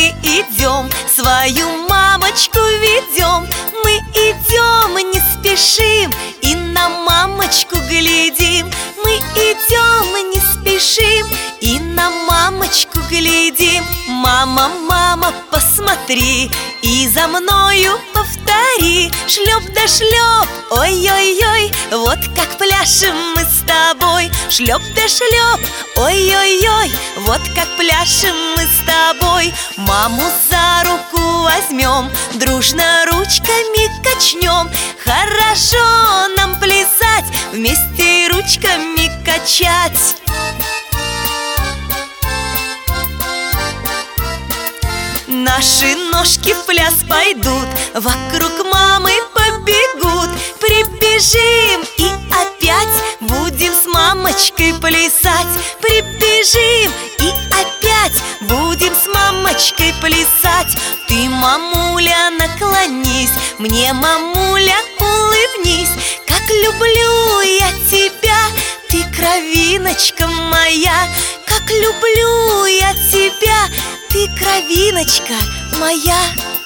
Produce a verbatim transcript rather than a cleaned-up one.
мы идем, свою мамочку ведем. Мы идем, не спешим, и на мамочку глядим. Мы идем, не спешим, и на мамочку глядим. Мама, мама, посмотри, и за мною повтори. Шлеп да шлеп, ой-ой-ой, вот как пляшем мы с тобой. Шлеп да шлеп, ой-ой-ой, вот как пляшем мы с тобой. Маму за руку возьмем, дружно ручками качнем. Хорошо нам плясать, вместе ручками качать. Наши ножки в пляс пойдут, вокруг мамы побегут. Прибежим и опять будем с мамочкой плясать. Прибежим и опять будем с мамочкой плясать. Ты, мамуля, наклонись, мне, мамуля, улыбнись. Как люблю я тебя, ты кровиночка моя. Как люблю я тебя, ты кровиночка моя.